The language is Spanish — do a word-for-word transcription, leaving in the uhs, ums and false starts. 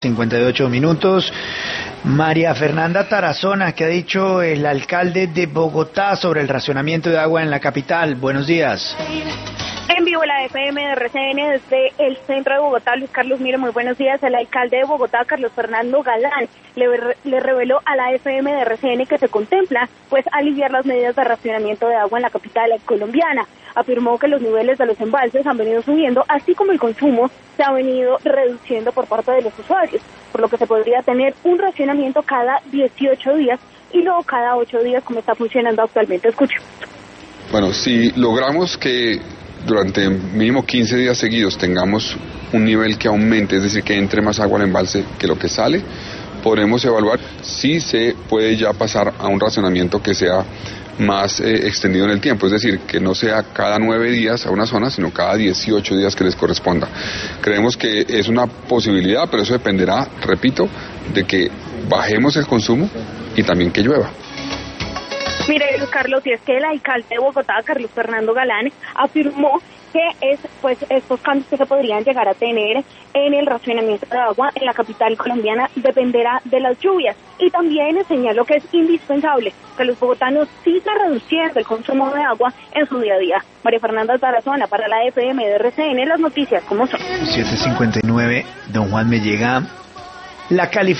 cincuenta y ocho minutos. María Fernanda Tarazona, ¿qué ha dicho el alcalde de Bogotá sobre el racionamiento de agua en la capital? Buenos días. En vivo la F M de R C N desde el centro de Bogotá. Luis Carlos, mire, muy buenos días. El alcalde de Bogotá, Carlos Fernando Galán, le, le reveló a la F M de R C N que se contempla pues aliviar las medidas de racionamiento de agua en la capital colombiana. Afirmó que los niveles de los embalses han venido subiendo, así como el consumo se ha venido reduciendo por parte de los usuarios, por lo que se podría tener un racionamiento cada dieciocho días y luego cada ocho días como está funcionando actualmente. Escucho. Bueno, si logramos que durante mínimo quince días seguidos tengamos un nivel que aumente, es decir, que entre más agua al embalse que lo que sale, podremos evaluar si se puede ya pasar a un racionamiento que sea más eh, extendido en el tiempo, es decir, que no sea cada nueve días a una zona, sino cada dieciocho días que les corresponda. Creemos que es una posibilidad, pero eso dependerá, repito, de que bajemos el consumo y también que llueva. Mire, Luis Carlos, y es que el alcalde de Bogotá, Carlos Fernando Galán, afirmó que es pues estos cambios que se podrían llegar a tener en el racionamiento de agua en la capital colombiana dependerá de las lluvias, y también señaló que es indispensable que los bogotanos sigan reduciendo el consumo de agua en su día a día. María Fernanda Tarazona para la F M de R C N, las noticias como son. siete cincuenta y nueve, don Juan, me llega la calificación.